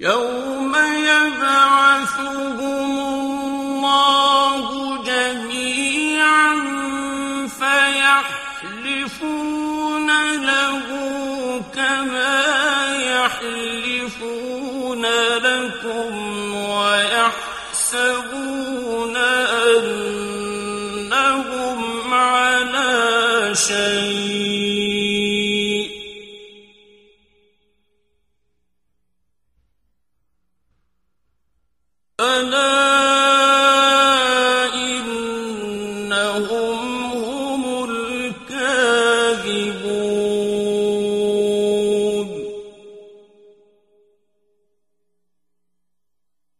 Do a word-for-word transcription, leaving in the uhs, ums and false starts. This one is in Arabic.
يوم يبعثهم الله جميعا فيحلفون له كما يحلفون لكم ويحسبون أنهم على شيء